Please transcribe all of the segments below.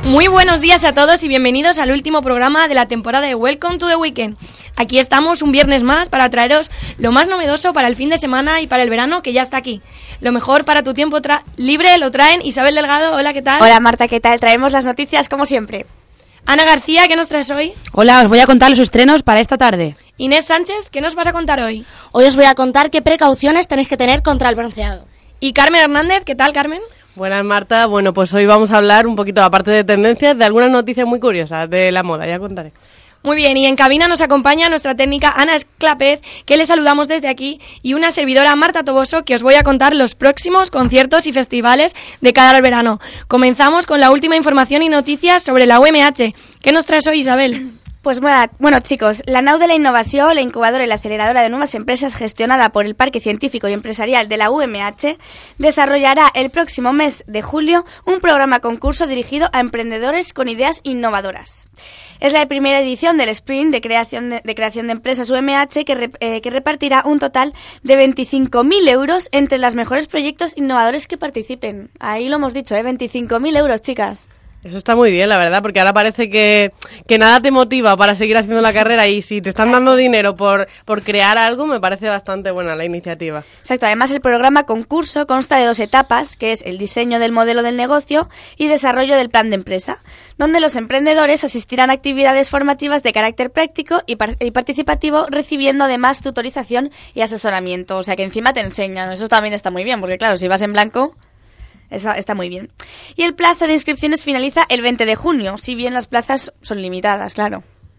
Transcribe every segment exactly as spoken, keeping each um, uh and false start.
Muy buenos días a todos y bienvenidos al último programa de la temporada de Welcome to the Weekend. Aquí estamos un viernes más para traeros lo más novedoso para el fin de semana y para el verano que ya está aquí. Lo mejor para tu tiempo tra- libre lo traen Isabel Delgado. Hola, ¿qué tal? Hola Marta, ¿qué tal? Traemos las noticias como siempre. Ana García, ¿qué nos traes hoy? Hola, os voy a contar los estrenos para esta tarde. Inés Sánchez, ¿qué nos vas a contar hoy? Hoy os voy a contar qué precauciones tenéis que tener contra el bronceado. Y Carmen Hernández, ¿qué tal, Carmen? Buenas, Marta. Bueno, pues hoy vamos a hablar un poquito, aparte de tendencias, de algunas noticias muy curiosas de la moda, ya contaré. Muy bien, y en cabina nos acompaña nuestra técnica Ana Esclapez, que le saludamos desde aquí, y una servidora Marta Toboso, que os voy a contar los próximos conciertos y festivales de cara al verano. Comenzamos con la última información y noticias sobre la U M H. ¿Qué nos traes hoy, Isabel? Pues bueno, bueno, chicos, la Nau de la Innovación, la incubadora y la aceleradora de nuevas empresas gestionada por el Parque Científico y Empresarial de la U M H, desarrollará el próximo mes de julio un programa concurso dirigido a emprendedores con ideas innovadoras. Es la primera edición del Sprint de creación de, de, creación de empresas U M H que, re, eh, que repartirá un total de veinticinco mil euros entre los mejores proyectos innovadores que participen. Ahí lo hemos dicho, ¿eh? veinticinco mil euros, chicas. Eso está muy bien, la verdad, porque ahora parece que, que nada te motiva para seguir haciendo la carrera y si te están Exacto. dando dinero por, por crear algo, me parece bastante buena la iniciativa. Exacto, además el programa concurso consta de dos etapas, que es el diseño del modelo del negocio y desarrollo del plan de empresa, donde los emprendedores asistirán a actividades formativas de carácter práctico y, par- y participativo, recibiendo además tutorización y asesoramiento, o sea que encima te enseñan, eso también está muy bien, porque claro, si vas en blanco... Eso está muy bien. Y el plazo de inscripciones finaliza el veinte de junio, si bien las plazas son limitadas, claro.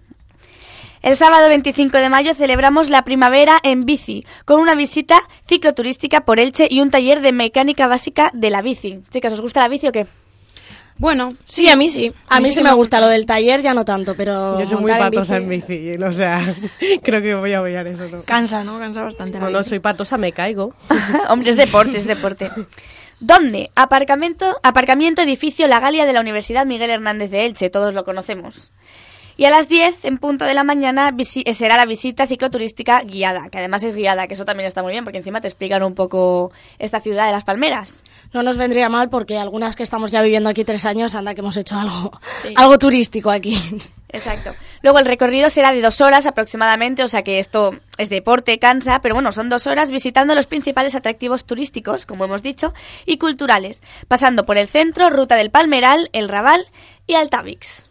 El sábado veinticinco de mayo celebramos la primavera en bici, con una visita cicloturística por Elche y un taller de mecánica básica de la bici. Chicas, ¿os gusta la bici o qué? Bueno, Sí, a mí sí. A mí sí me gusta lo del taller, ya no tanto, pero Yo soy muy montar patosa en bici... en bici, o sea, creo que voy a apoyar eso, ¿no? Cansa, ¿no? Cansa bastante. No, no, soy patosa, me caigo. Hombre, es deporte, es deporte. ¿Dónde? Aparcamiento, aparcamiento edificio La Galia de la Universidad Miguel Hernández de Elche, todos lo conocemos. Y a las diez, en punto de la mañana, visi- será la visita cicloturística guiada, que además es guiada, que eso también está muy bien, porque encima te explican un poco esta ciudad de Las Palmeras. No nos vendría mal porque algunas que estamos ya viviendo aquí tres años, anda que hemos hecho algo, Sí. algo turístico aquí. Exacto. Luego el recorrido será de dos horas aproximadamente, o sea que esto es deporte, cansa, pero bueno, son dos horas visitando los principales atractivos turísticos, como hemos dicho, y culturales, pasando por el centro, Ruta del Palmeral, el Raval y Altavix.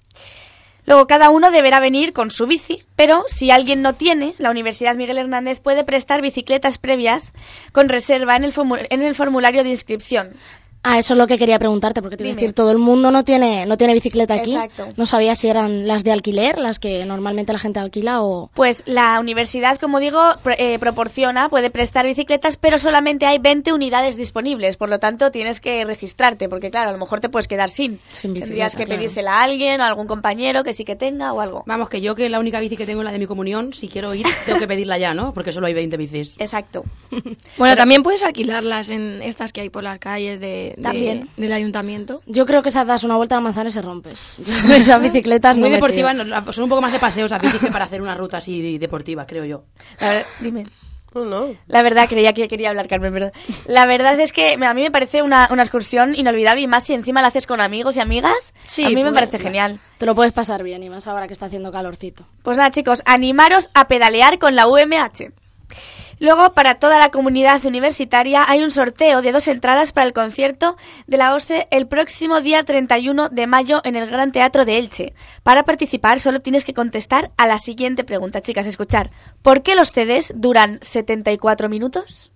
Luego cada uno deberá venir con su bici, pero si alguien no tiene, la Universidad Miguel Hernández puede prestar bicicletas previas con reserva en el, formu- en el formulario de inscripción. Ah, eso es lo que quería preguntarte, porque te iba a Dime. decir, todo el mundo no tiene no tiene bicicleta aquí. Exacto. No sabía si eran las de alquiler, las que normalmente la gente alquila o... Pues la universidad, como digo, pr- eh, proporciona, puede prestar bicicletas, pero solamente hay veinte unidades disponibles, por lo tanto tienes que registrarte, porque claro, a lo mejor te puedes quedar sin. Sin bicicleta, Tendrías que claro. pedírsela a alguien o a algún compañero que sí que tenga o algo. vamos, que yo que la única bici que tengo es la de mi comunión, si quiero ir, tengo que pedirla ya, ¿no? Porque solo hay veinte bicis. Exacto. Bueno, también puedes alquilarlas en estas que hay por las calles de, de- También. del ayuntamiento. Yo creo que esas das una vuelta a la manzana y se rompe. Yo de esas bicicletas no Muy me deportivas, fío. no, son un poco más de paseos a bici que para hacer una ruta así deportiva, creo yo. La ver- dime. No, no. La verdad, creía que quería hablar, Carmen, perdón. La verdad es que a mí me parece una, una excursión inolvidable y más si encima la haces con amigos y amigas. Sí, a mí me pues, parece genial. Te lo puedes pasar bien, y más ahora que está haciendo calorcito. Pues nada, chicos, animaros a pedalear con la U M H. Luego, para toda la comunidad universitaria, hay un sorteo de dos entradas para el concierto de la O S C E el próximo día treinta y uno de mayo en el Gran Teatro de Elche. Para participar solo tienes que contestar a la siguiente pregunta, chicas, escuchar. ¿Por qué los C Ds duran setenta y cuatro minutos?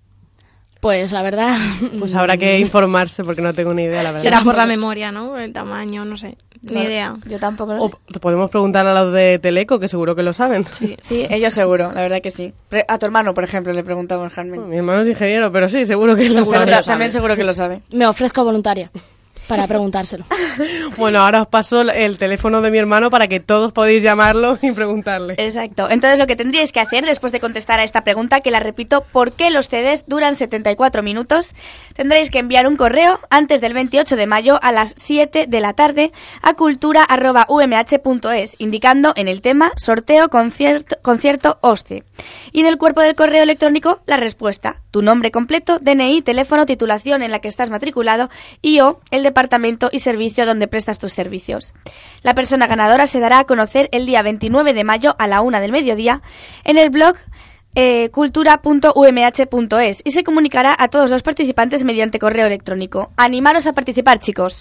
Pues la verdad... Pues habrá que informarse porque no tengo ni idea, la verdad. Será por la memoria, ¿no? El tamaño, no sé. Ni idea. Yo tampoco lo O sé. podemos preguntar a los de Teleco, que seguro que lo saben. Sí. Sí, ellos seguro, la verdad que sí. Pre- A tu hermano, por ejemplo, le preguntamos, Carmen. Mi hermano es ingeniero, pero sí, seguro que lo Seguro sabe. ta- también seguro que lo sabe. Me ofrezco voluntaria para preguntárselo. Bueno, ahora os paso el teléfono de mi hermano para que todos podáis llamarlo y preguntarle. Exacto. Entonces lo que tendríais que hacer después de contestar a esta pregunta, que la repito, ¿por qué los C Ds duran setenta y cuatro minutos? Tendréis que enviar un correo antes del veintiocho de mayo a las siete de la tarde a cultura arroba u m h punto es, indicando en el tema sorteo concierto, concierto O S C E. Y en el cuerpo del correo electrónico la respuesta, tu nombre completo, D N I, teléfono, titulación en la que estás matriculado y o el departamento departamento y servicio donde prestas tus servicios. La persona ganadora se dará a conocer el día veintinueve de mayo a la una del mediodía en el blog eh, cultura punto u m h punto es y se comunicará a todos los participantes mediante correo electrónico. ¡Animaros a participar, chicos!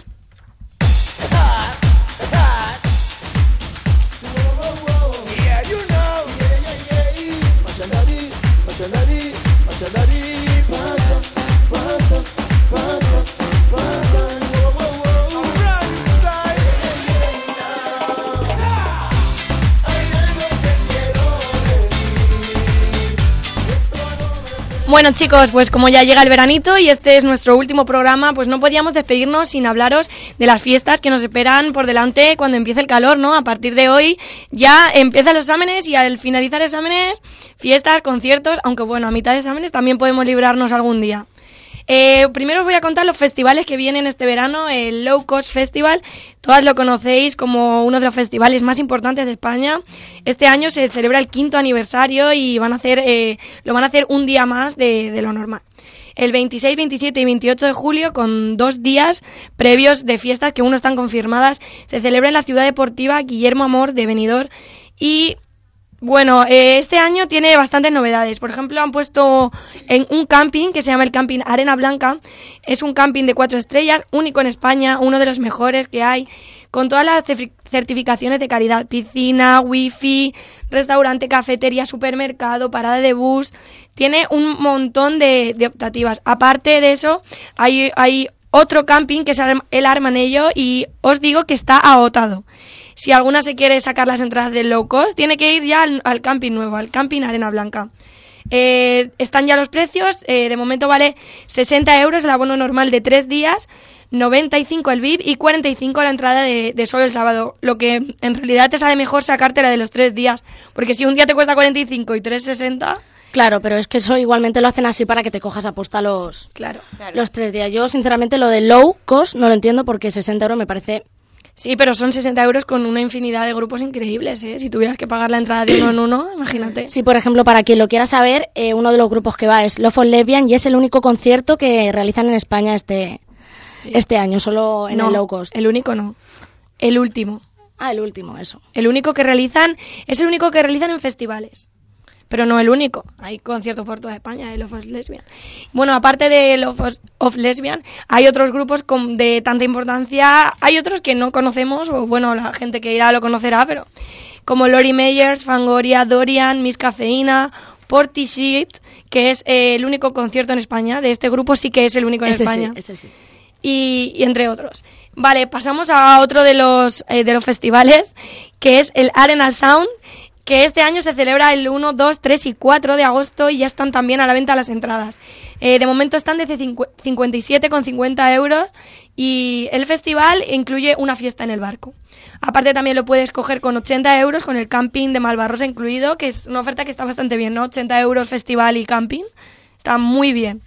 Bueno, chicos, pues como ya llega el veranito y este es nuestro último programa, pues no podíamos despedirnos sin hablaros de las fiestas que nos esperan por delante cuando empiece el calor, ¿no? A partir de hoy ya empiezan los exámenes y al finalizar exámenes, fiestas, conciertos, aunque bueno, a mitad de exámenes también podemos librarnos algún día. Eh, primero os voy a contar los festivales que vienen este verano. El Low Cost Festival, todas lo conocéis como uno de los festivales más importantes de España. Este año se celebra el quinto aniversario y van a hacer, eh, lo van a hacer un día más de, de lo normal. El veintiséis, veintisiete y veintiocho de julio, con dos días previos de fiestas que aún no están confirmadas, se celebra en la ciudad deportiva Guillermo Amor de Benidorm y... Bueno, eh, este año tiene bastantes novedades. Por ejemplo, han puesto en un camping que se llama el Camping Arena Blanca. Es un camping de cuatro estrellas, único en España, uno de los mejores que hay, con todas las certificaciones de calidad. Piscina, wifi, restaurante, cafetería, supermercado, parada de bus. Tiene un montón de, de optativas. Aparte de eso, hay, hay otro camping que es el Armanello y os digo que está agotado. Si alguna se quiere sacar las entradas del low cost, tiene que ir ya al, al camping nuevo, al camping Arena Blanca. Eh, están ya los precios, eh, de momento vale sesenta euros el abono normal de tres días, noventa y cinco el V I P y cuarenta y cinco la entrada de, de solo el sábado, lo que en realidad te sale mejor sacarte la de los tres días, porque si un día te cuesta cuarenta y cinco y tres sesenta... Claro, pero es que eso igualmente lo hacen así para que te cojas a posta los, claro. los tres días. Yo, sinceramente, lo de low cost no lo entiendo porque sesenta euros me parece... Sí, pero son sesenta euros con una infinidad de grupos increíbles, ¿eh? Si tuvieras que pagar la entrada de uno en uno, imagínate. Sí, por ejemplo, para quien lo quiera saber, eh, uno de los grupos que va es Love of Lesbian y es el único concierto que realizan en España este, sí. este año, solo en no, el low cost. El único no, el último. Ah, el último, eso. El único que realizan, es el único que realizan en festivales. Pero no el único, hay conciertos por toda España de Love of Lesbian. Bueno, aparte de Love of Lesbian, hay otros grupos con, de tanta importancia, hay otros que no conocemos, o bueno, la gente que irá lo conocerá, pero como Lori Meyers, Fangoria, Dorian, Miss Cafeína, Portishead, que es eh, el único concierto en España, de este grupo sí que es el único en ese España. Sí, ese sí. Y, y entre otros. Vale, pasamos a otro de los, eh, de los festivales, que es el Arena Sound, que este año se celebra el uno, dos, tres y cuatro de agosto y ya están también a la venta las entradas. Eh, de momento están desde cincuenta y siete con cincuenta euros y el festival incluye una fiesta en el barco. Aparte también lo puedes coger con ochenta euros con el camping de Malvarrosa incluido, que es una oferta que está bastante bien, ¿no? ochenta euros festival y camping, está muy bien.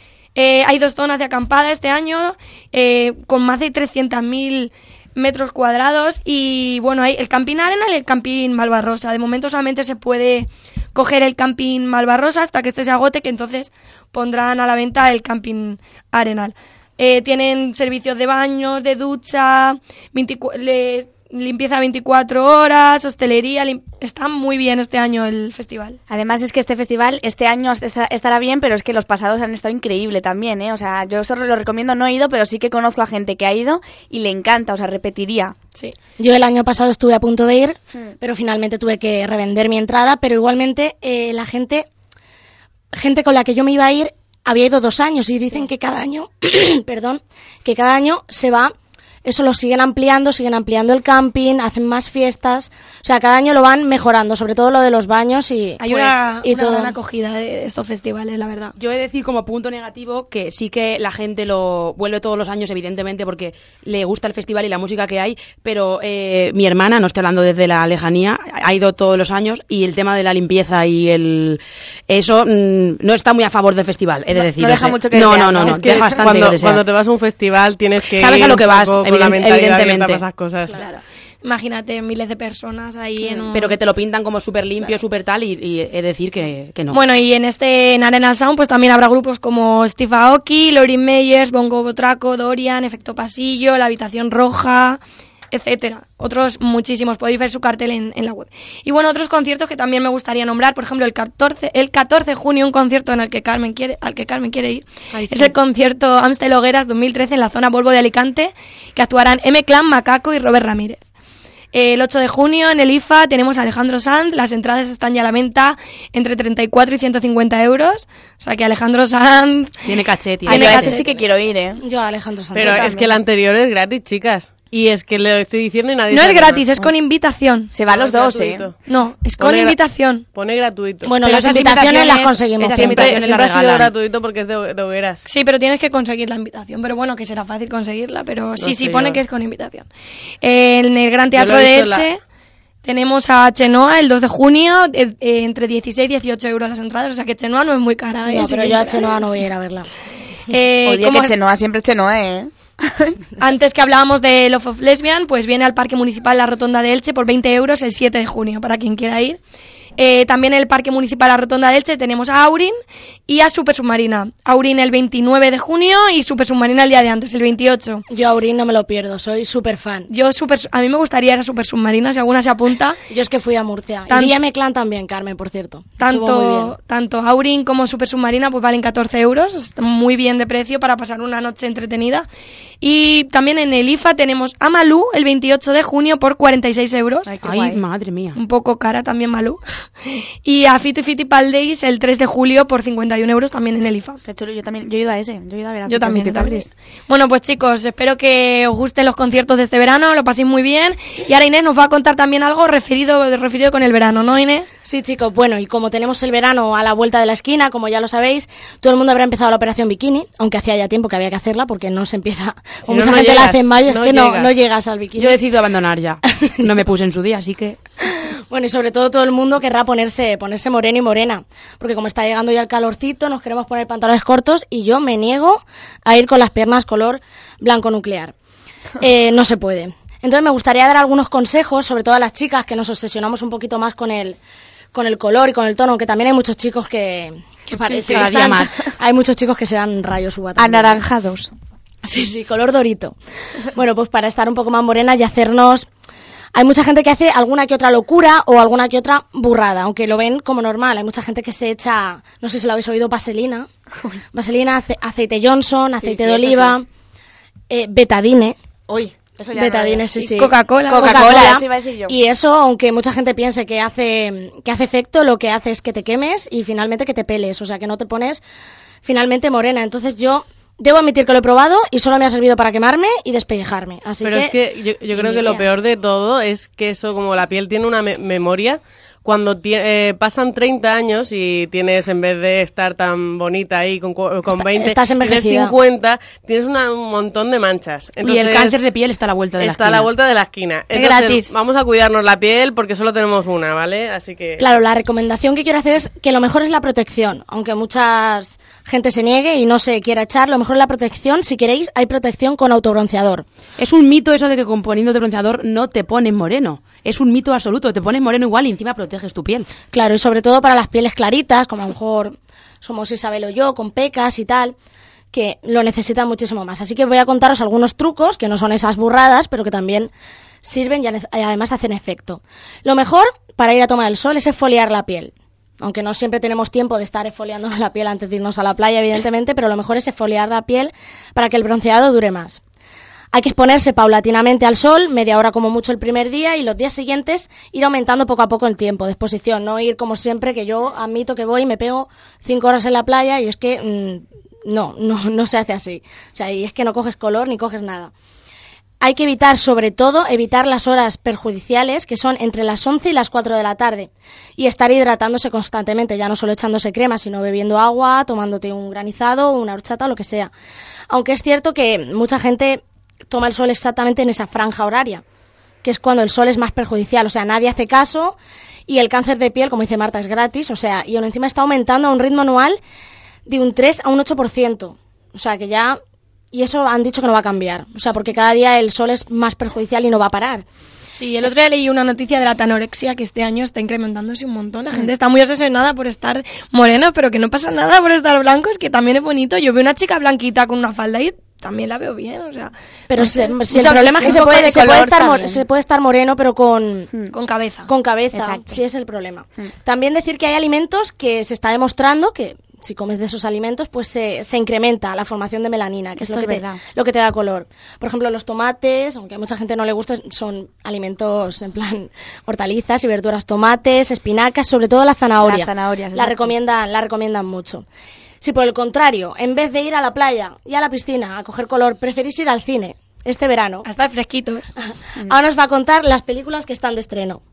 Eh, hay dos zonas de acampada este año eh, con más de trescientos mil metros cuadrados y bueno, hay el Camping Arenal y el Camping Malvarrosa. De momento solamente se puede coger el Camping Malvarrosa hasta que este se agote, que entonces pondrán a la venta el Camping Arenal. Eh, tienen servicios de baños, de ducha, veinticuatro, le, limpieza veinticuatro horas, hostelería. Lim- está muy bien este año el festival. Además es que este festival este año estará bien, pero es que los pasados han estado increíble también, ¿eh? O sea, yo eso lo recomiendo, no he ido, pero sí que conozco a gente que ha ido y le encanta, o sea, repetiría. Sí. Yo el año pasado estuve a punto de ir, Sí. pero finalmente tuve que revender mi entrada, pero igualmente eh, la gente, gente con la que yo me iba a ir había ido dos años y dicen sí. que cada año, perdón, que cada año se va, eso lo siguen ampliando, siguen ampliando el camping, hacen más fiestas, o sea, cada año lo van mejorando, sobre todo lo de los baños y Hay pues, una, y una todo. gran acogida de estos festivales, la verdad. Yo he de decir como punto negativo que sí que la gente lo vuelve todos los años, evidentemente, porque le gusta el festival y la música que hay, pero eh, mi hermana, no estoy hablando desde la lejanía, ha ido todos los años y el tema de la limpieza y el eso mmm, no está muy a favor del festival, he de No, decir. no deja mucho que no, desear, no, no, ¿no? no, Es que deja bastante cuando, que desear. cuando te vas a un festival tienes que Sabes ir a lo que un vas, poco con eviden- la mentalidad abierta evidentemente. para esas cosas. Claro. imagínate miles de personas ahí en un... Pero que te lo pintan como súper limpio, súper tal, y, y he de decir que, que no. Bueno, y en este en Arena Sound pues también habrá grupos como Steve Aoki, Lorin Meyers, Bongo Botraco, Dorian, Efecto Pasillo, La Habitación Roja, etcétera. Otros muchísimos, podéis ver su cartel en, en la web. Y bueno, otros conciertos que también me gustaría nombrar, por ejemplo, el catorce, el catorce de junio, un concierto en el que Carmen quiere, al que Carmen quiere ir, Ay, sí. es el concierto Amstel Hogueras dos mil trece en la zona Volvo de Alicante, que actuarán M-Clan, Macaco y Robert Ramírez. El ocho de junio en el I F A tenemos a Alejandro Sanz, las entradas están ya a la venta entre treinta y cuatro y ciento cincuenta euros, o sea que Alejandro Sanz... Tiene caché, tío. Ay, yo a ese sí que quiero ir, ¿eh? Yo a Alejandro Sanz. Pero es que el anterior es gratis, chicas. Y es que le estoy diciendo y nadie No sabe es gratis, más. es con invitación. Se van No, los es dos, gratuito. ¿eh? No, es con Pone gra- invitación. Pone gratuito. Bueno, Pero las esas invitaciones, las invitaciones- conseguimos esas siempre. siempre invitaciones siempre la ha sido regalan. gratuito porque es de, de hogueras. Sí, pero tienes que conseguir la invitación. Pero bueno, que será fácil conseguirla, pero sí, No sí, sé pone yo. que es con invitación. En el Gran Teatro Yo lo he de visto en la- Elche tenemos a Chenoa el dos de junio, eh, eh, entre dieciséis y dieciocho euros las entradas, o sea que Chenoa no es muy cara. ¿eh? No, Sí pero que yo a es cara. Chenoa no voy a ir a verla. Eh, Oye, como que Chenoa siempre es Chenoa, ¿eh? antes que hablábamos de Love of Lesbian, pues viene al Parque Municipal La Rotonda de Elche por veinte euros el siete de junio, para quien quiera ir. Eh, también en el Parque Municipal La Rotonda de Elche tenemos a Aurin y a Super Submarina. Aurin el veintinueve de junio y Super Submarina el día de antes, el veintiocho. Yo a Aurin no me lo pierdo, soy súper fan. Yo super, a mí me gustaría ir a Super Submarina, si alguna se apunta. Yo es que fui a Murcia. Tan- y vi a M-Clan también, Carmen, por cierto. Estuvo muy Tanto, bien. tanto Aurin como Super Submarina pues valen catorce euros, está muy bien de precio para pasar una noche entretenida. Y también en el I F A tenemos a Malú el veintiocho de junio por cuarenta y seis euros. Ay, qué Ay, guay. madre mía. Un poco cara también Malú. Y a Fito y Fitipal Days el tres de julio por cincuenta y un euros también en el I F A. Qué chulo, yo también, yo he ido a ese, yo he ido a ver a Yo Fito también, yo Fitipaldis. también. Bueno, pues chicos, espero que os gusten los conciertos de este verano, lo paséis muy bien. Y ahora Inés nos va a contar también algo referido, referido con el verano, ¿no, Inés? Sí, chicos, bueno, y como tenemos el verano a la vuelta de la esquina, como ya lo sabéis, todo el mundo habrá empezado la operación bikini, aunque hacía ya tiempo que había que hacerla porque no se empieza, Si como no, mucha no gente la llegas, hace en mayo, no es que no, llegas. no llegas al bikini. Yo he decidido abandonar ya. No me puse en su día, así que... Bueno, y sobre todo todo el mundo querrá ponerse, ponerse moreno y morena, porque como está llegando ya el calorcito, nos queremos poner pantalones cortos y yo me niego a ir con las piernas color blanco nuclear. Eh, no se puede. Entonces me gustaría dar algunos consejos, sobre todo a las chicas que nos obsesionamos un poquito más con el, con el color y con el tono, aunque también hay muchos chicos que, que parece que cada día están- más. hay muchos chicos que se dan rayos uva también. Anaranjados. Sí, sí, color dorito. Bueno, pues para estar un poco más morenas y hacernos... Hay mucha gente que hace alguna que otra locura o alguna que otra burrada, aunque lo ven como normal. Hay mucha gente que se echa, no sé si lo habéis oído, vaselina. Vaselina, ace- aceite Johnson, aceite sí, de eso oliva, eh, betadine. Uy, eso ya Betadine, no sí, Y sí. Coca-Cola. Coca-Cola, eso iba a decir yo. Y eso, aunque mucha gente piense que hace, que hace efecto, lo que hace es que te quemes y finalmente que te peles. O sea, que no te pones finalmente morena. Entonces yo... Debo admitir que lo he probado y solo me ha servido para quemarme y despellejarme. Así Pero que, es que yo, yo creo ni que lo idea. peor de todo es que eso, como la piel tiene una me- memoria, cuando tie- eh, pasan treinta años y tienes, en vez de estar tan bonita ahí con, cu- con Está- veinte, estás tienes envejecida. cincuenta, tienes una- un montón de manchas. y el Entonces, cáncer de piel está a la vuelta de la está a esquina. la vuelta de la esquina. Es Entonces, gratis. Vamos a cuidarnos la piel porque solo tenemos una, ¿vale? Así que... Claro, la recomendación que quiero hacer es que lo mejor es la protección, aunque mucha gente se niegue y no se quiera echar, lo mejor es la protección. Si queréis, hay protección con autobronceador. Es un mito eso de que con poniéndote bronceador no te pones moreno. Es un mito absoluto. Te pones moreno igual y encima proteges tu piel. Claro, y sobre todo para las pieles claritas, como a lo mejor somos Isabel o yo, con pecas y tal, que lo necesitan muchísimo más. Así que voy a contaros algunos trucos, que no son esas burradas, pero que también sirven y ane- y además hacen efecto. Lo mejor para ir a tomar el sol es exfoliar la piel. Aunque no siempre tenemos tiempo de estar exfoliándonos la piel antes de irnos a la playa, evidentemente, pero lo mejor es exfoliar la piel para que el bronceado dure más. Hay que exponerse paulatinamente al sol, media hora como mucho el primer día, y los días siguientes ir aumentando poco a poco el tiempo de exposición. No ir como siempre, que yo admito que voy y me pego cinco horas en la playa y es que mmm, no, no, no se hace así. O sea, y es que no coges color ni coges nada. Hay que evitar, sobre todo, evitar las horas perjudiciales, que son entre las once y las cuatro de la tarde. Y estar hidratándose constantemente, ya no solo echándose crema, sino bebiendo agua, tomándote un granizado, una horchata, lo que sea. Aunque es cierto que mucha gente toma el sol exactamente en esa franja horaria, que es cuando el sol es más perjudicial. O sea, nadie hace caso y el cáncer de piel, como dice Marta, es gratis. O sea, y aún encima está aumentando a un ritmo anual de un tres a un ocho por ciento. O sea, que ya... y eso han dicho que no va a cambiar. O sea, porque cada día el sol es más perjudicial y no va a parar. Sí, el otro día leí una noticia de la anorexia que este año está incrementándose un montón. La gente está muy obsesionada por estar moreno, pero que no pasa nada por estar blancos, que también es bonito. Yo veo una chica blanquita con una falda y también la veo bien, o sea... Pero no si, sé, si el mucha problema es que obsesión. se puede, de se, puede color estar, mo- también. se puede estar moreno, pero con... Con cabeza. Con cabeza, Exacto. sí es el problema. También decir que hay alimentos que se está demostrando que si comes de esos alimentos, pues se, se incrementa la formación de melanina, que Esto es, lo es que te, verdad. lo que te da color. Por ejemplo, los tomates, aunque a mucha gente no le gusta, son alimentos en plan hortalizas y verduras, tomates, espinacas, sobre todo la zanahoria. Las zanahorias, la exacto. recomiendan, la recomiendan mucho. Si por el contrario, en vez de ir a la playa y a la piscina a coger color, preferís ir al cine este verano, A estar fresquitos. ahora nos va a contar las películas que están de estreno.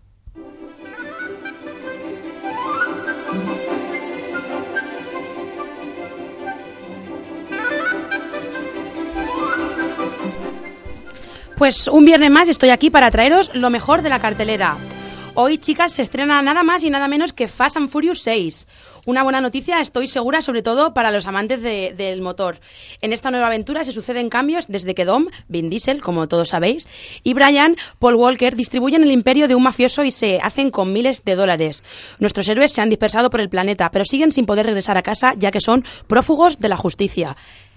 Pues un viernes más estoy aquí para traeros lo mejor de la cartelera. Hoy, chicas, se estrena nada más y nada menos que Fast and Furious seis. Una buena noticia, estoy segura, sobre todo para los amantes de- del motor. En esta nueva aventura se suceden cambios desde que Dom, Vin Diesel, como todos sabéis, y Brian, Paul Walker, distribuyen el imperio de un mafioso y se hacen con miles de dólares. Nuestros héroes se han dispersado por el planeta, pero siguen sin poder regresar a casa ya que son prófugos de la justicia.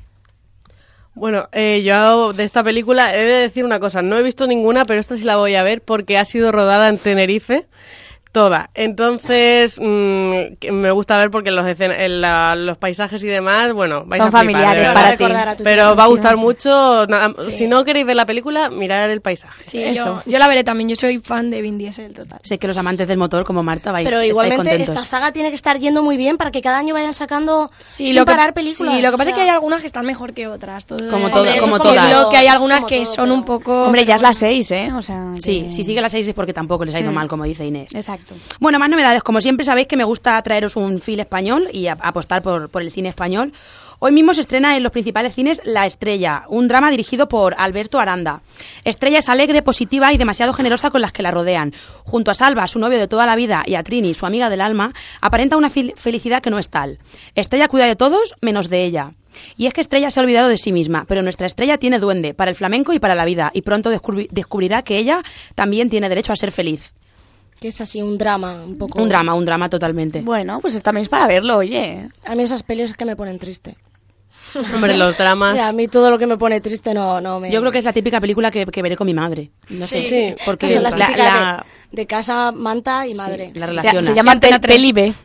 Bueno, eh, yo de esta película he de decir una cosa, no he visto ninguna, pero esta sí la voy a ver porque ha sido rodada en Tenerife, toda. Entonces, mmm, que me gusta ver porque los, escena- en la- los paisajes y demás, bueno, vais Son a flipar, familiares de verdad. para a recordar a ti. tu Pero tiempo. va a gustar mucho. nada- Sí. Si no queréis ver la película, mirar el paisaje. Sí, Eso. yo, yo la veré también. Yo soy fan de Vin Diesel, total. Sé que los amantes del motor, como Marta, vais Pero estáis igualmente contentos. esta saga tiene que estar yendo muy bien para que cada año vayan sacando Sí, sin lo que, parar películas. sí, lo que pasa o es que sea, hay algunas que están mejor que otras. Todo Como es- todo- Hombre, eso como es como todas. lo que hay algunas Como que todo, son pero- un poco... Hombre, ya es las seis, ¿eh? O sea, Sí, que- si sigue a las seis es porque tampoco les ha ido mal, como dice Inés. Exacto. Bueno, más novedades. Como siempre sabéis que me gusta traeros un film español y a- apostar por, por el cine español. Hoy mismo se estrena en los principales cines La Estrella, un drama dirigido por Alberto Aranda. Estrella es alegre, positiva y demasiado generosa con las que la rodean. Junto a Salva, su novio de toda la vida, y a Trini, su amiga del alma, aparenta una fil- felicidad que no es tal. Estrella cuida de todos menos de ella. Y es que Estrella se ha olvidado de sí misma, pero nuestra Estrella tiene duende para el flamenco y para la vida, y pronto descubri- descubrirá que ella también tiene derecho a ser feliz. que es así un drama, un poco... Un drama, un drama totalmente. Bueno, pues también es para verlo, oye. A mí esas pelis es que me ponen triste. Hombre, los dramas. Mira, a mí todo lo que me pone triste no, no me... Yo creo que es la típica película que, que veré con mi madre. No sé, Sí. porque Son las la, típicas la- de, de casa, manta y madre. sí, la Se, relaciona. se llama Antena pel- tres. Peli B.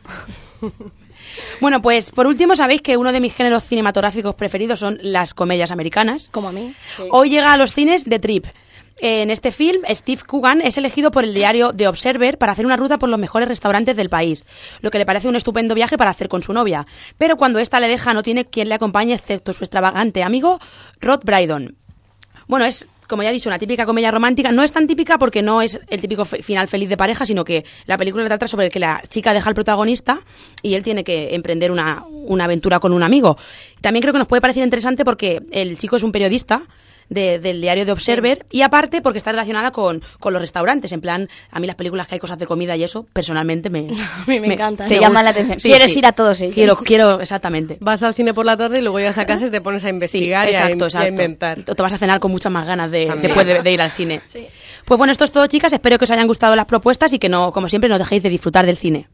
Bueno, pues por último sabéis que uno de mis géneros cinematográficos preferidos son las comedias americanas. Como a mí. Sí. Hoy llega a los cines The Trip. En este film, Steve Coogan es elegido por el diario The Observer para hacer una ruta por los mejores restaurantes del país, lo que le parece un estupendo viaje para hacer con su novia. Pero cuando ésta le deja, no tiene quien le acompañe excepto su extravagante amigo Rod Brydon. Bueno, es, como ya he dicho, una típica comedia romántica. No es tan típica porque no es el típico fe- final feliz de pareja, sino que la película trata sobre que la chica deja al protagonista y él tiene que emprender una, una aventura con un amigo. También creo que nos puede parecer interesante porque el chico es un periodista de- del diario The Observer y aparte porque está relacionada con, con los restaurantes. En plan, a mí las películas que hay cosas de comida y eso, personalmente me... A mí me encanta. Te me llaman gusta. la atención. Sí, Quieres sí. ir a todos ellos. Quiero, quiero, exactamente. Vas al cine por la tarde y luego llegas a casa y te pones a investigar Sí, y, a, exacto, y a exacto. inventar. O te vas a cenar con muchas más ganas de, También. después de, de ir al cine. Sí. Pues bueno, esto es todo, chicas. Espero que os hayan gustado las propuestas y que no, como siempre, no dejéis de disfrutar del cine.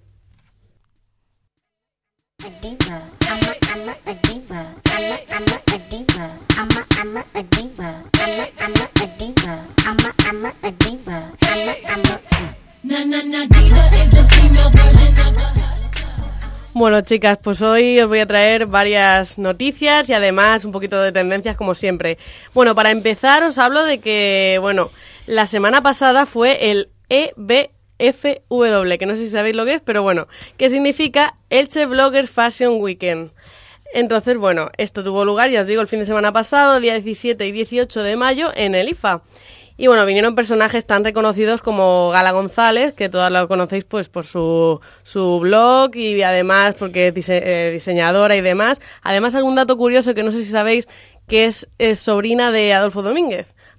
Bueno, chicas, pues hoy os voy a traer varias noticias y además un poquito de tendencias como siempre. Bueno, para empezar os hablo de que, bueno, la semana pasada fue el E B F W, que no sé si sabéis lo que es, pero bueno, que significa Elche Bloggers Fashion Weekend. Entonces, bueno, esto tuvo lugar, ya os digo, el fin de semana pasado, el día diecisiete y dieciocho de mayo, en el I F A. Y bueno, vinieron personajes tan reconocidos como Gala González, que todas la conocéis pues por su, su blog y además porque es dise- eh, diseñadora y demás. Además, algún dato curioso que no sé si sabéis, que es, es sobrina de Adolfo Domínguez.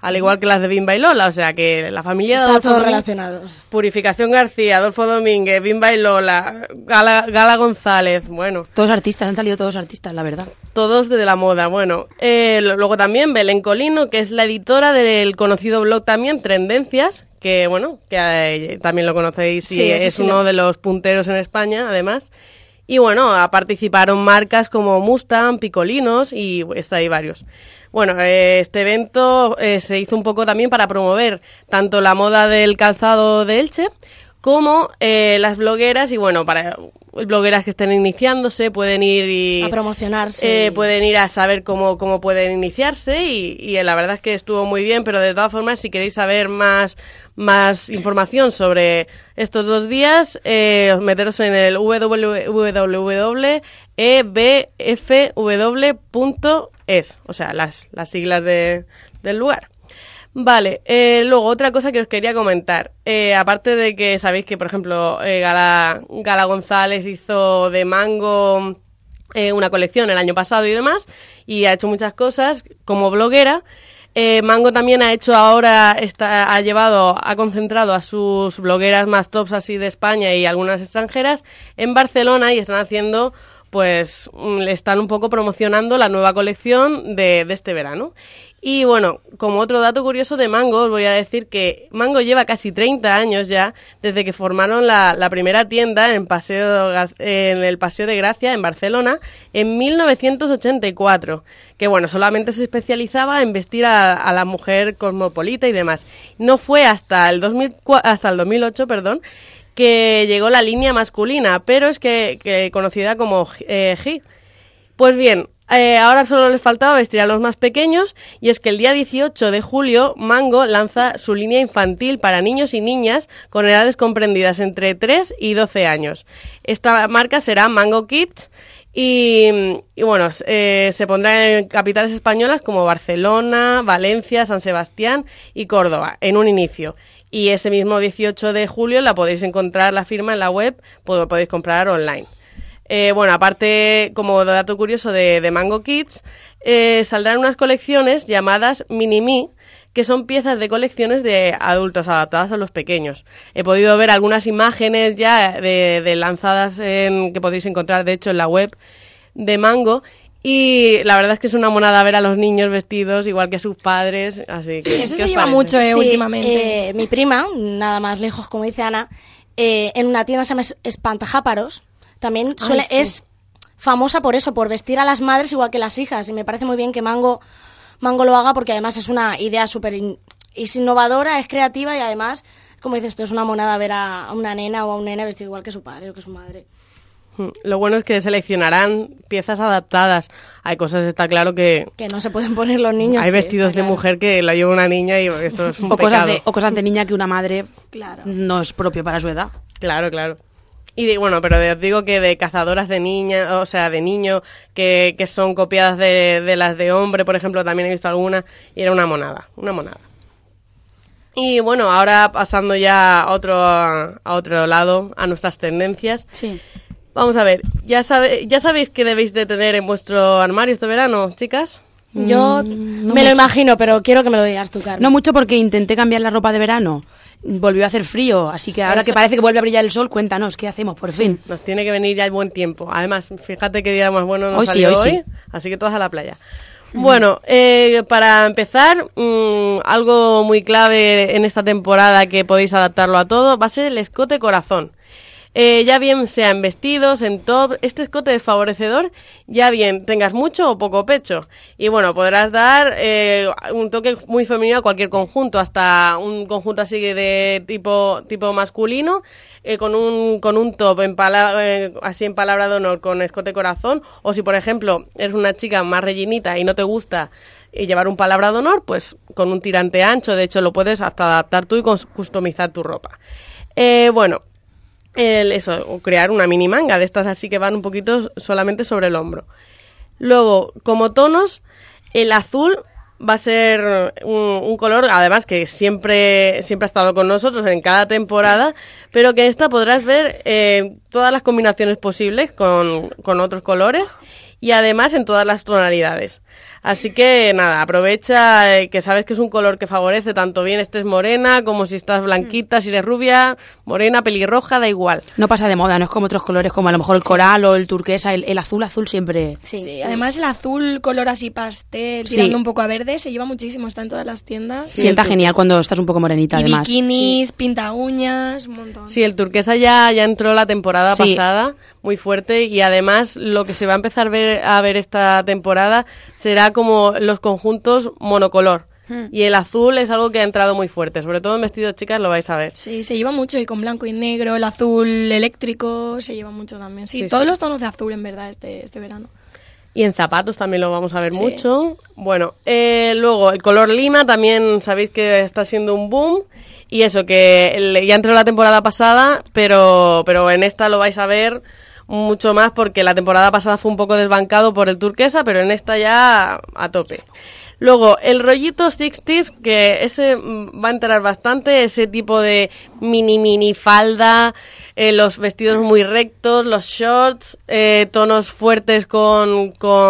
al igual que las de Bimba y Lola, o sea que la familia de Está Adolfo todo Domínguez, relacionado. Purificación García, Adolfo Domínguez, Bimba y Lola, Gala, Gala González, bueno. Todos artistas, han salido todos artistas, la verdad. Todos de la moda, bueno. Eh, luego también Belén Colino, que es la editora del conocido blog también, Trendencias, que bueno, que eh, también lo conocéis y Sí, ese es sí uno lo- de los punteros en España, además. Y bueno, a- participaron marcas como Mustang, Picolinos y está ahí varios. Bueno, eh, este evento eh, se hizo un poco también para promover tanto la moda del calzado de Elche como eh, las blogueras y bueno, para blogueras que estén iniciándose pueden ir y A promocionarse. eh, pueden ir a saber cómo, cómo pueden iniciarse y, y la verdad es que estuvo muy bien, pero de todas formas si queréis saber más, más información sobre estos dos días, eh, os meteros en el w w w punto e b f w punto es, o sea, las, las siglas de, del lugar. Vale, eh, luego otra cosa que os quería comentar, eh, aparte de que sabéis que, por ejemplo, eh, Gala, Gala González hizo de Mango eh, una colección el año pasado y demás, y ha hecho muchas cosas como bloguera. Eh, Mango también ha hecho ahora, está, ha llevado, ha concentrado a sus blogueras más tops así de España y algunas extranjeras en Barcelona y están haciendo, pues, le están un poco promocionando la nueva colección de, de este verano. Y bueno, como otro dato curioso de Mango, os voy a decir que Mango lleva casi treinta años ya desde que formaron la, la primera tienda en, Paseo, en el Paseo de Gracia, en Barcelona, en mil novecientos ochenta y cuatro. Que bueno, solamente se especializaba en vestir a, a la mujer cosmopolita y demás. No fue hasta el, dos mil cuatro, hasta el dos mil ocho, perdón, que llegó la línea masculina, pero es que, que conocida como eh, G. Pues bien, eh, ahora solo les faltaba vestir a los más pequeños y es que el día dieciocho de julio Mango lanza su línea infantil para niños y niñas con edades comprendidas entre tres y doce años. Esta marca será Mango Kids y, y bueno, eh, se pondrá en capitales españolas como Barcelona, Valencia, San Sebastián y Córdoba en un inicio. Y ese mismo dieciocho de julio la podéis encontrar la firma en la web, pod- podéis comprar online. Eh, bueno, aparte, como dato curioso de, de Mango Kids, eh, saldrán unas colecciones llamadas Mini-Me, que son piezas de colecciones de adultos adaptadas a los pequeños. He podido ver algunas imágenes ya de, de lanzadas en, que podéis encontrar, de hecho, en la web de Mango. Y la verdad es que es una monada ver a los niños vestidos igual que sus padres, así que... Sí, eso ¿qué se os lleva parece? mucho eh, Sí, últimamente. eh, mi prima, nada más lejos, como dice Ana, eh, en una tienda que se llama Es- Espantajáparos, también suele, sí. es famosa por eso, por vestir a las madres igual que las hijas. Y me parece muy bien que Mango, Mango lo haga porque además es una idea súper in- es innovadora, es creativa y además, como dices, esto es una monada ver a, a una nena o a un nene vestido igual que su padre o que su madre. Lo bueno es que seleccionarán piezas adaptadas. Hay cosas, está claro, que... Que no se pueden poner los niños. Hay sí, vestidos está de claro. mujer que la lleva una niña y esto es un O cosas, pecado. de, o cosas de niña que una madre Claro. no es propio para su edad. Claro, claro. Y de- bueno, pero de- os digo que de cazadoras de niña, o sea, de niño, que, que son copiadas de, de las de hombre, por ejemplo, también he visto algunas, y era una monada, una monada. Y bueno, ahora pasando ya a otro, a otro lado, a nuestras tendencias. Sí. Vamos a ver, ¿ya, sabe, ¿ya sabéis qué debéis de tener en vuestro armario este verano, chicas? Yo Mm, no me lo mucho. imagino, pero quiero que me lo digas tú, Carmen. No mucho porque intenté cambiar la ropa de verano. Volvió a hacer frío, así que ahora Eso- que parece que vuelve a brillar el sol, cuéntanos, ¿qué hacemos por fin? Nos tiene que venir ya el buen tiempo. Además, fíjate qué día más bueno nos Hoy sí, salió hoy hoy, sí. así que todas a la playa. Bueno, eh, para empezar, mmm, algo muy clave en esta temporada que podéis adaptarlo a todo va a ser el escote corazón. Eh, ya bien sea en vestidos, en top, este escote es favorecedor, ya bien tengas mucho o poco pecho. Y bueno, podrás dar eh, un toque muy femenino a cualquier conjunto, hasta un conjunto así de tipo, tipo masculino, eh, con un con un top en pala- eh, así en palabra de honor con escote corazón, o si por ejemplo eres una chica más rellenita y no te gusta eh, llevar un palabra de honor, pues con un tirante ancho, de hecho lo puedes hasta adaptar tú y cus- customizar tu ropa. Eh, bueno, el, eso, o crear una mini manga de estas así que van un poquito solamente sobre el hombro. Luego, como tonos, el azul va a ser un, un color, además, que siempre, siempre ha estado con nosotros en cada temporada, pero que esta podrás ver eh, todas las combinaciones posibles con, con otros colores y además en todas las tonalidades. Así que nada, aprovecha eh, que sabes que es un color que favorece tanto bien estés morena como si estás blanquita, si eres rubia, morena, pelirroja, da igual. No pasa de moda, no es como otros colores como a lo mejor el coral o el turquesa, el, el azul, azul siempre... Sí. sí, además el azul, color así pastel, Sí. tirando un poco a verde, se lleva muchísimo, está en todas las tiendas. Sí, sienta genial cuando estás un poco morenita, Y además. bikinis, pinta uñas, un montón. Sí, el turquesa ya, ya entró la temporada Sí. pasada, muy fuerte, y además lo que se va a empezar a ver, a ver esta temporada será como los conjuntos monocolor. Hmm. Y el azul es algo que ha entrado muy fuerte, sobre todo en vestidos chicas lo vais a ver. Sí, se lleva mucho y con blanco y negro, el azul eléctrico se lleva mucho también. Sí, Sí, todos sí. los tonos de azul en verdad este, este verano. Y en zapatos también lo vamos a ver Sí. mucho. Bueno, eh, luego el color lima también sabéis que está siendo un boom. Y eso, que el- ya entró la temporada pasada, pero, pero en esta lo vais a ver mucho más porque la temporada pasada fue un poco desbancado por el turquesa, pero en esta ya a tope. Luego, el rollito sesenta, que ese mm, va a entrar bastante, ese tipo de mini mini falda, eh, los vestidos muy rectos, los shorts, eh, tonos fuertes con,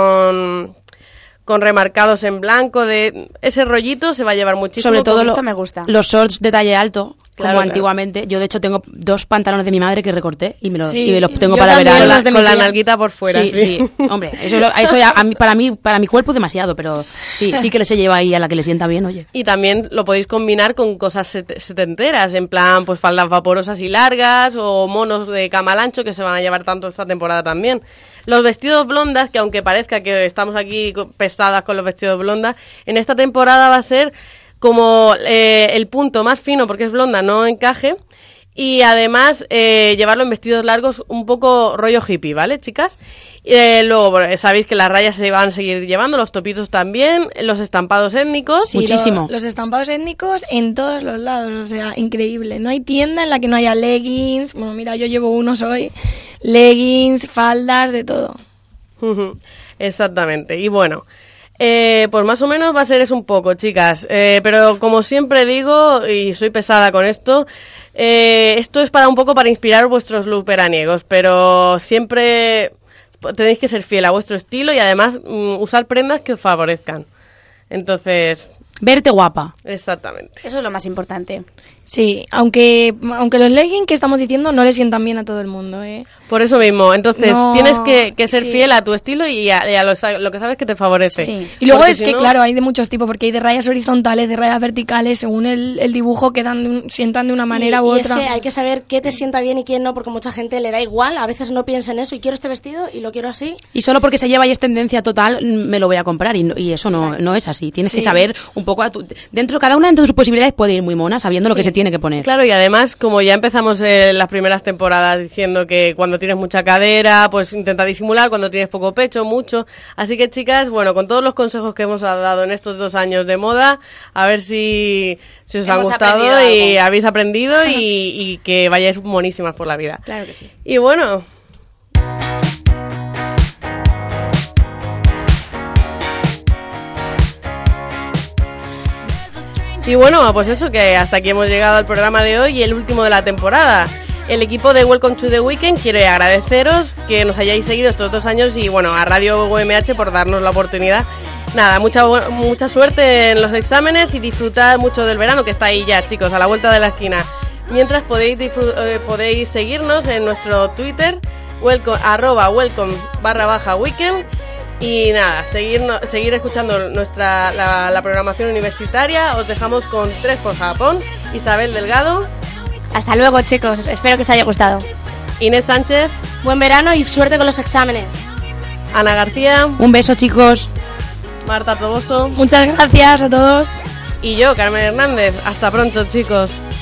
con, con remarcados en blanco, de ese rollito se va a llevar muchísimo. Sobre todo con lo- esto me gusta. los shorts de talle alto, Claro, como claro. antiguamente. Yo, de hecho, tengo dos pantalones de mi madre que recorté y me los, Sí, y me los tengo yo para también verano. los de mi con la tía. nalguita por fuera. Sí, sí, hombre, eso, es lo- eso ya, a mí, para mí para mi cuerpo es demasiado, pero sí, sí que se lleva ahí a la que le sienta bien, oye. Y también lo podéis combinar con cosas set- setenteras, en plan, pues faldas vaporosas y largas o monos de camalancho que se van a llevar tanto esta temporada también. Los vestidos blondas, que aunque parezca que estamos aquí co- pesadas con los vestidos blondas, en esta temporada va a ser como eh, el punto más fino, porque es blonda, no encaje. Y además eh, llevarlo en vestidos largos un poco rollo hippie, ¿vale, chicas? Eh, luego, bueno, sabéis que las rayas se van a seguir llevando, los topitos también, los estampados étnicos. Sí, Muchísimo. lo- los estampados étnicos en todos los lados, o sea, increíble. No hay tienda en la que no haya leggings. Bueno, mira, yo llevo unos hoy. Leggings, faldas, de todo. Ujú, exactamente. Y bueno, eh, pues más o menos va a ser eso un poco, chicas. Eh, pero como siempre digo, y soy pesada con esto, eh, esto es para un poco para inspirar vuestros looks veraniegos, pero siempre tenéis que ser fiel a vuestro estilo y además mm, usar prendas que os favorezcan. Entonces, Verte guapa. exactamente. Eso es lo más importante. Sí, aunque, aunque los leggings que estamos diciendo no le sientan bien a todo el mundo, ¿eh? Por eso mismo, entonces No, tienes que, que ser sí. fiel a tu estilo y a, y a lo, lo que sabes que te favorece. Sí. Y luego Porque es si que, no- claro, hay de muchos tipos, porque hay de rayas horizontales, de rayas verticales, según el, el dibujo quedan, de un- sientan de una manera y, u y otra. es que hay que saber qué te sienta bien y quién no, porque mucha gente le da igual, a veces no piensa en eso y quiero este vestido y lo quiero así. Y solo porque se lleva y es tendencia total, mm, me lo voy a comprar. Y, no- y eso no, no es así. Tienes Sí. que saber un poco a tu, dentro, cada una dentro de sus posibilidades puede ir muy mona, sabiendo lo que se tiene que poner. Claro, y además, como ya empezamos eh, las primeras temporadas diciendo que cuando tienes mucha cadera, pues intenta disimular, cuando tienes poco pecho, mucho. Así que, chicas, bueno, con todos los consejos que hemos dado en estos dos años de moda, a ver si, si os ha Hemos gustado aprendido y algo. habéis aprendido y, y que vayáis monísimas por la vida. Claro que sí. Y bueno... Y bueno, pues eso, que hasta aquí hemos llegado al programa de hoy y el último de la temporada. El equipo de Welcome to the Weekend quiere agradeceros que nos hayáis seguido estos dos años y bueno, a Radio U M H por darnos la oportunidad. Nada, mucha bu- mucha suerte en los exámenes y disfrutad mucho del verano que está ahí ya, chicos, a la vuelta de la esquina. Mientras podéis disfru- eh, podéis seguirnos en nuestro Twitter, welcome, arroba welcome barra baja weekend. Y nada, seguir, seguir escuchando nuestra la, la programación universitaria. Os dejamos con Tres por Japón, Isabel Delgado, Hasta luego, chicos. Espero que os haya gustado. Inés Sánchez, Buen verano y suerte con los exámenes. Ana García, Un beso, chicos. Marta Toboso Muchas gracias a todos. y yo, Carmen Hernández. Hasta pronto, chicos.